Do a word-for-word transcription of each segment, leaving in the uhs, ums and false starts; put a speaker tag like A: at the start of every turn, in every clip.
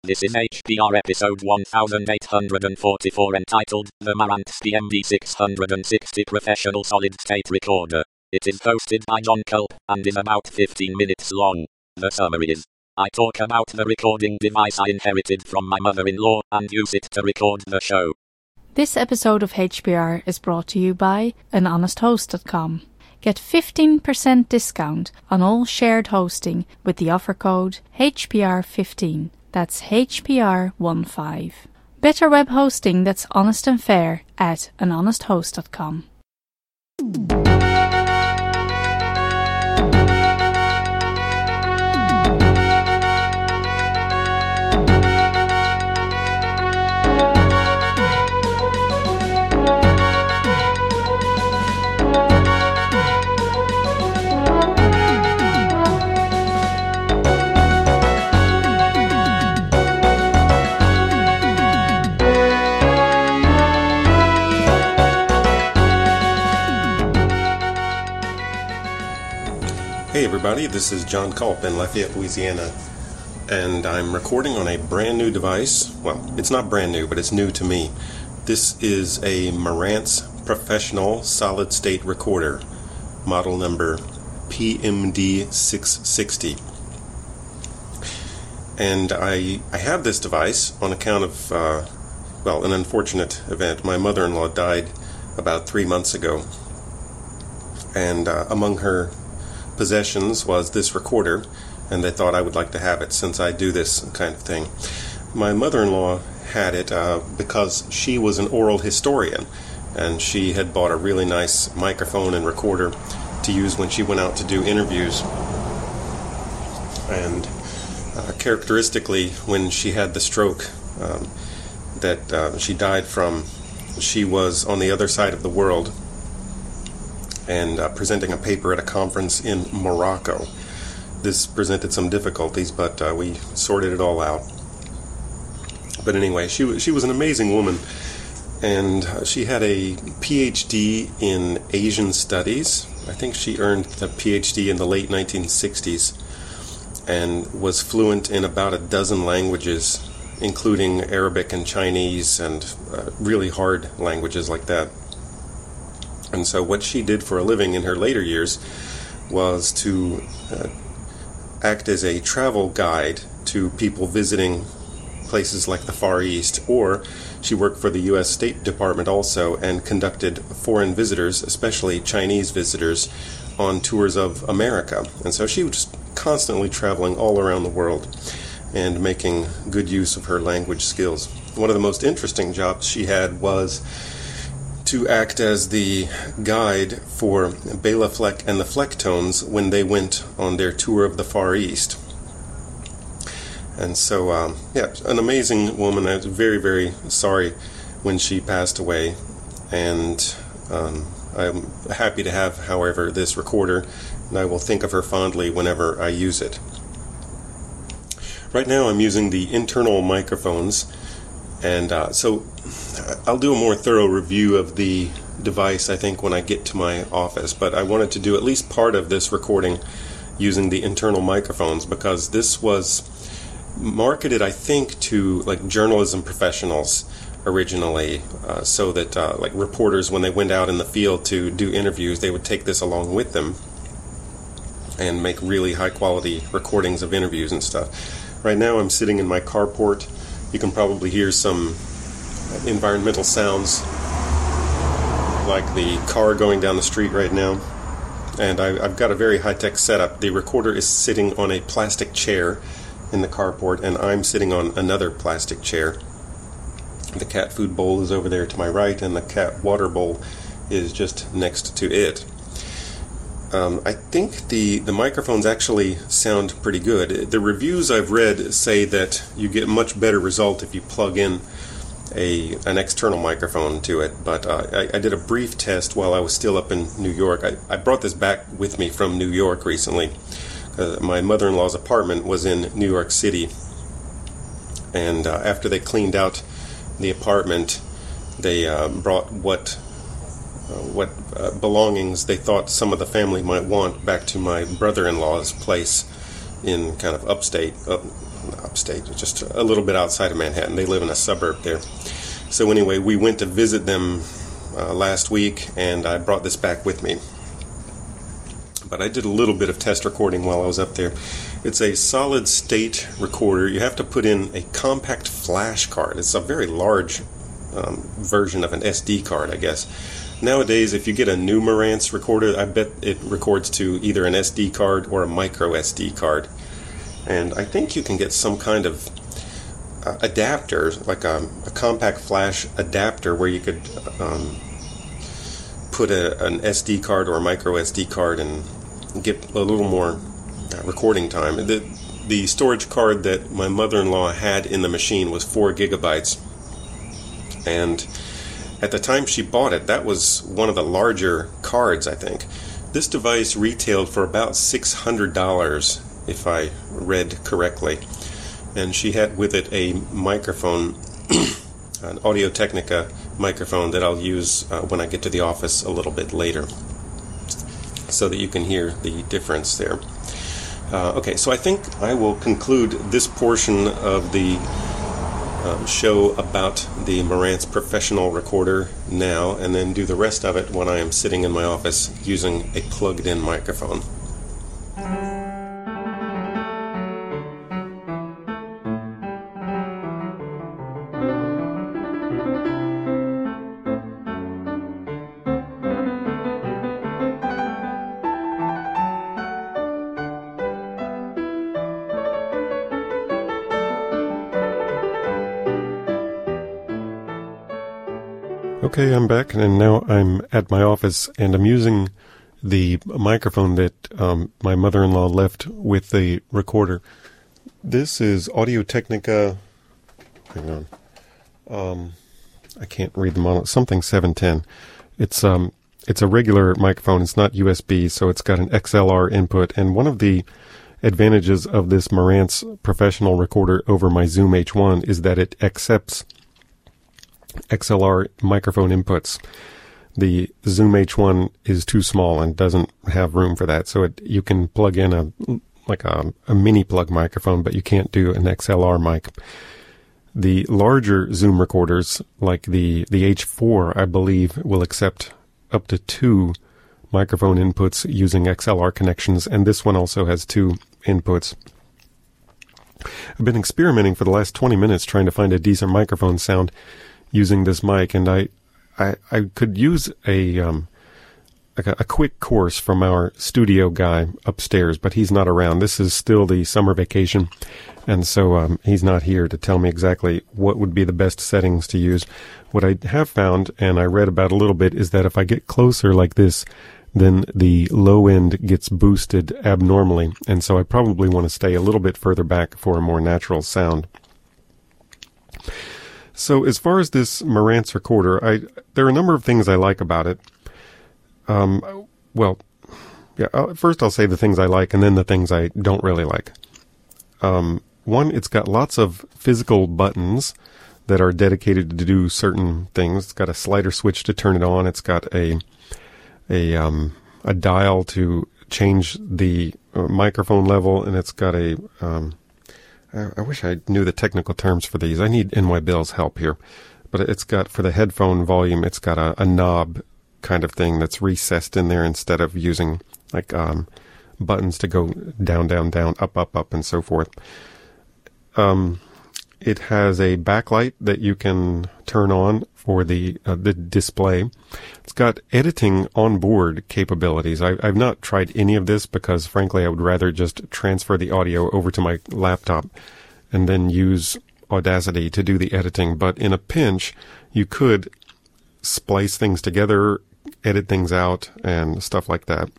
A: This is H P R episode one thousand eight hundred forty-four entitled The Marantz M D six sixty Professional Solid State Recorder. It is hosted by John Culp and is about fifteen minutes long. The summary is: I talk about the recording device I inherited from my mother-in-law and use it to record the show.
B: This episode of H P R is brought to you by an honest host dot com. Get fifteen percent discount on all shared hosting with the offer code H P R fifteen. That's H P R fifteen. Better web hosting that's honest and fair at an honest host dot com.
C: Hey everybody, this is John Culp in Lafayette, Louisiana, and I'm recording on a brand new device. Well, it's not brand new, but it's new to me. This is a Marantz Professional Solid State Recorder, model number P M D six sixty. And I, I have this device on account of, uh, well, an unfortunate event. My mother-in-law died about three months ago, and uh, among her possessions was this recorder, and they thought I would like to have it since I do this kind of thing. My mother-in-law had it uh, because she was an oral historian, and she had bought a really nice microphone and recorder to use when she went out to do interviews. And uh, characteristically, when she had the stroke um, that uh, she died from, she was on the other side of the world and uh, presenting a paper at a conference in Morocco. This presented some difficulties, but uh, we sorted it all out. But anyway, she, w- she was an amazing woman, and uh, she had a P H D in Asian Studies. I think she earned the P H D in the late nineteen sixties, and was fluent in about a dozen languages, including Arabic and Chinese, and uh, really hard languages like that. And so what she did for a living in her later years was to uh, act as a travel guide to people visiting places like the Far East, or she worked for the U S State Department also and conducted foreign visitors, especially Chinese visitors, on tours of America. And so she was constantly traveling all around the world and making good use of her language skills. One of the most interesting jobs she had was to act as the guide for Bela Fleck and the Flecktones when they went on their tour of the Far East. And so, um, yeah, an amazing woman. I was very, very sorry when she passed away, and um, I'm happy to have, however, this recorder, and I will think of her fondly whenever I use it. Right now I'm using the internal microphones, and uh, so I'll do a more thorough review of the device, I think, when I get to my office, but I wanted to do at least part of this recording using the internal microphones because this was marketed, I think, to like journalism professionals originally, uh, so that uh, like reporters, when they went out in the field to do interviews, they would take this along with them and make really high quality recordings of interviews and stuff. Right now I'm sitting in my carport. You can probably hear some environmental sounds like the car going down the street right now, and I, I've got a very high-tech setup. The recorder is sitting on a plastic chair in the carport, and I'm sitting on another plastic chair. The cat food bowl is over there to my right, and the cat water bowl is just next to it. Um, I think the, the microphones actually sound pretty good. The reviews I've read say that you get a much better result if you plug in a an external microphone to it, but uh, I, I did a brief test while I was still up in New York. I, I brought this back with me from New York recently. Uh, my mother-in-law's apartment was in New York City, and uh, after they cleaned out the apartment, they uh, brought what uh, what uh, belongings they thought some of the family might want back to my brother-in-law's place in kind of upstate, up, upstate, just a little bit outside of Manhattan. They live in a suburb there. So anyway, we went to visit them uh, last week, and I brought this back with me. But I did a little bit of test recording while I was up there. It's a solid state recorder. You have to put in a compact flash card. It's a very large um, version of an S D card, I guess. Nowadays, if you get a new Marantz recorder, I bet it records to either an S D card or a micro S D card. And I think you can get some kind of uh, adapter, like a, a compact flash adapter, where you could um, put a, an S D card or a micro S D card and get a little more uh, recording time. The, the storage card that my mother-in-law had in the machine was four gigabytes. And at the time she bought it, that was one of the larger cards, I think. This device retailed for about six hundred dollars, if I read correctly. And she had with it a microphone, an Audio-Technica microphone that I'll use uh, when I get to the office a little bit later, so that you can hear the difference there. Uh, okay, so I think I will conclude this portion of the Um, show about the Marantz professional recorder now, and then do the rest of it when I am sitting in my office using a plugged-in microphone. Okay, I'm back, and now I'm at my office, and I'm using the microphone that um, my mother-in-law left with the recorder. This is Audio-Technica, hang on, um, I can't read them all, something seven ten. It's um, it's a regular microphone, it's not U S B, so it's got an X L R input, and one of the advantages of this Marantz professional recorder over my Zoom H one is that it accepts X L R microphone inputs. The Zoom H one is too small and doesn't have room for that, so it, you can plug in a like a, a mini plug microphone, but you can't do an X L R mic. The larger Zoom recorders, like the the H four, I believe, will accept up to two microphone inputs using X L R connections, and this one also has two inputs. I've been experimenting for the last twenty minutes trying to find a decent microphone sound using this mic, and I, I, I could use a, um, like a, a quick course from our studio guy upstairs, but he's not around. This is still the summer vacation, and so um, he's not here to tell me exactly what would be the best settings to use. What I have found, and I read about a little bit, is that if I get closer like this, then the low end gets boosted abnormally, and so I probably want to stay a little bit further back for a more natural sound. So as far as this Marantz recorder, I there are a number of things I like about it. Um, well, yeah. I'll, first, I'll say the things I like, and then the things I don't really like. Um, one, it's got lots of physical buttons that are dedicated to do certain things. It's got a slider switch to turn it on. It's got a a um, a dial to change the uh, microphone level, and it's got a um, I wish I knew the technical terms for these. I need N Y Bill's help here. But it's got, for the headphone volume, it's got a, a knob kind of thing that's recessed in there instead of using like um, buttons to go down, down, down, up, up, up, and so forth. Um, it has a backlight that you can turn on for the uh, the display. It's got editing on-board capabilities. I, I've not tried any of this because, frankly, I would rather just transfer the audio over to my laptop and then use Audacity to do the editing. But in a pinch, you could splice things together, edit things out, and stuff like that.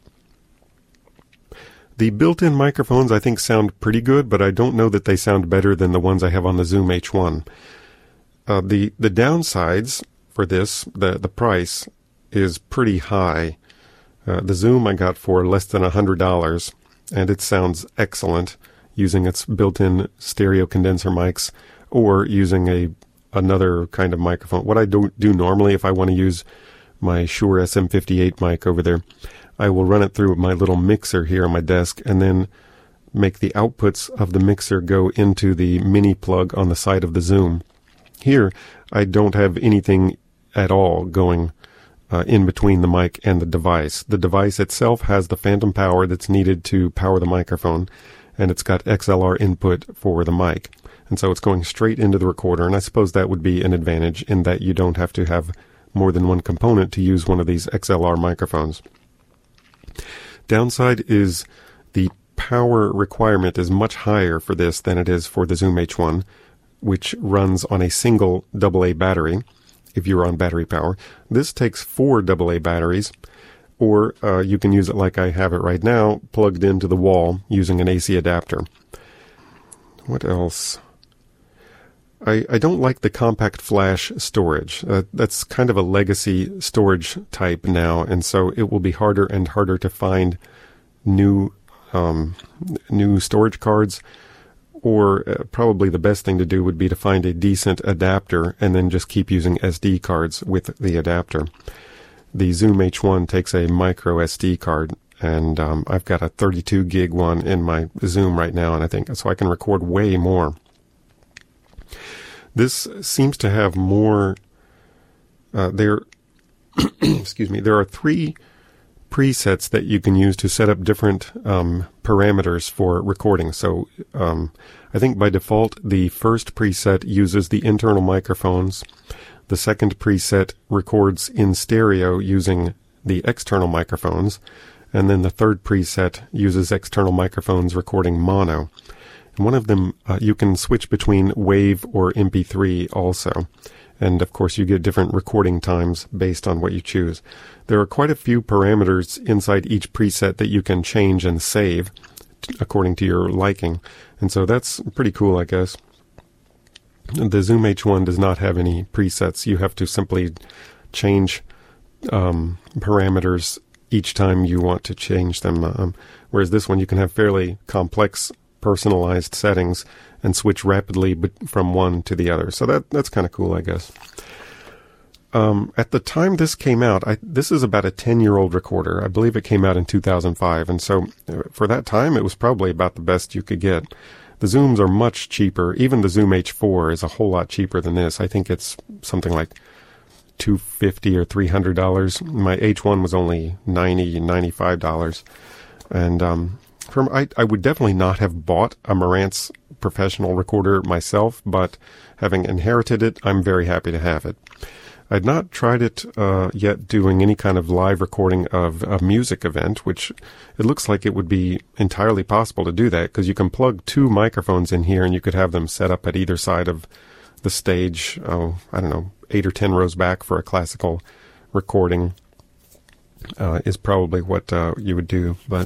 C: The built-in microphones, I think, sound pretty good, but I don't know that they sound better than the ones I have on the Zoom H one. Uh, the the downsides for this, the the price, is pretty high. Uh, the Zoom I got for less than one hundred dollars, and it sounds excellent using its built-in stereo condenser mics or using a another kind of microphone. What I do, do normally, if I want to use my Shure S M fifty-eight mic over there, I will run it through my little mixer here on my desk and then make the outputs of the mixer go into the mini plug on the side of the Zoom. Here, I don't have anything at all going uh, in between the mic and the device. The device itself has the phantom power that's needed to power the microphone, and it's got X L R input for the mic. And so it's going straight into the recorder, and I suppose that would be an advantage in that you don't have to have more than one component to use one of these X L R microphones. Downside is the power requirement is much higher for this than it is for the Zoom H one, which runs on a single double A battery, if you're on battery power. This takes four double A batteries, or uh, you can use it like I have it right now, plugged into the wall using an A C adapter. What else? I, I don't like the compact flash storage. Uh, that's kind of a legacy storage type now, and so it will be harder and harder to find new um, new storage cards, or uh, probably the best thing to do would be to find a decent adapter and then just keep using S D cards with the adapter. The Zoom H one takes a micro S D card, and um, I've got a thirty-two gig one in my Zoom right now, and I think so I can record way more. This seems to have more, uh, there, excuse me, there are three presets that you can use to set up different um, parameters for recording. So um, I think by default, the first preset uses the internal microphones. The second preset records in stereo using the external microphones. And then the third preset uses external microphones recording mono. And one of them, uh, you can switch between WAV or M P three also. And of course, you get different recording times based on what you choose. There are quite a few parameters inside each preset that you can change and save t- according to your liking. And so that's pretty cool, I guess. The Zoom H one does not have any presets. You have to simply change um, parameters each time you want to change them. Um, whereas this one, you can have fairly complex personalized settings and switch rapidly from one to the other. So that that's kind of cool, I guess. Um, at the time this came out, I, this is about a ten-year-old recorder. I believe it came out in two thousand five, and so uh, for that time, it was probably about the best you could get. The Zooms are much cheaper. Even the Zoom H four is a whole lot cheaper than this. I think it's something like two hundred fifty dollars or three hundred dollars. My H one was only ninety dollars, ninety-five dollars. And um, from, I, I would definitely not have bought a Marantz professional recorder myself, but having inherited it, I'm very happy to have it. I'd not tried it uh, yet doing any kind of live recording of a music event, which it looks like it would be entirely possible to do that, because you can plug two microphones in here and you could have them set up at either side of the stage, oh, I don't know, eight or ten rows back for a classical recording uh, is probably what uh, you would do. But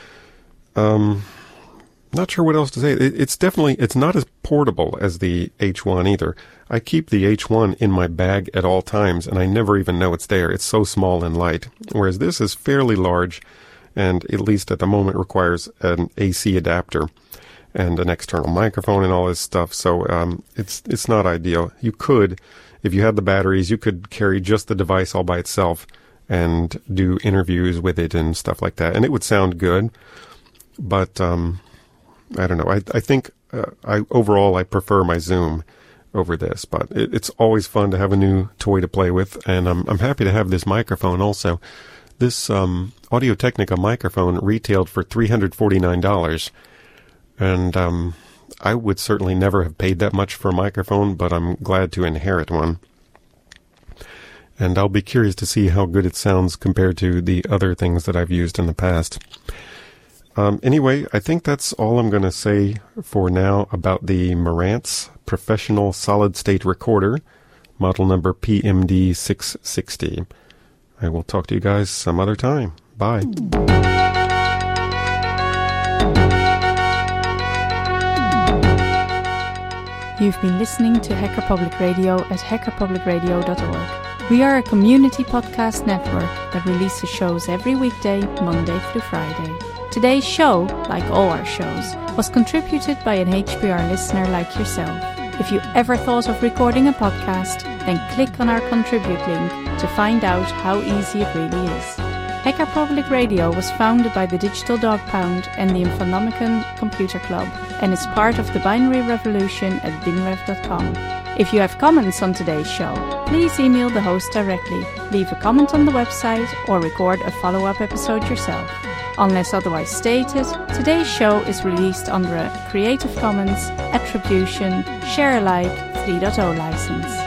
C: um, not sure what else to say. It, it's definitely, it's not as portable as the H one either. I keep the H one in my bag at all times, and I never even know it's there. It's so small and light, whereas this is fairly large, and at least at the moment requires an A C adapter and an external microphone and all this stuff. So um, it's it's not ideal. You could, if you had the batteries, you could carry just the device all by itself and do interviews with it and stuff like that, and it would sound good. But um, I don't know. I I think uh, I overall I prefer my Zoom over this, but it, it's always fun to have a new toy to play with, and I'm I'm happy to have this microphone also. This um, Audio-Technica microphone retailed for three hundred forty-nine dollars, and um, I would certainly never have paid that much for a microphone, but I'm glad to inherit one. And I'll be curious to see how good it sounds compared to the other things that I've used in the past. Um, anyway, I think that's all I'm going to say for now about the Marantz Professional Solid State Recorder, model number P M D six sixty. I will talk to you guys some other time. Bye.
B: You've been listening to Hacker Public Radio at hacker public radio dot org. We are a community podcast network that releases shows every weekday, Monday through Friday. Today's show, like all our shows, was contributed by an H P R listener like yourself. If you ever thought of recording a podcast, then click on our contribute link to find out how easy it really is. Hacker Public Radio was founded by the Digital Dog Pound and the Infonomicon Computer Club and is part of the binary revolution at binrev dot com. If you have comments on today's show, please email the host directly, leave a comment on the website, or record a follow-up episode yourself. Unless otherwise stated, today's show is released under a Creative Commons Attribution Share Alike three point oh license.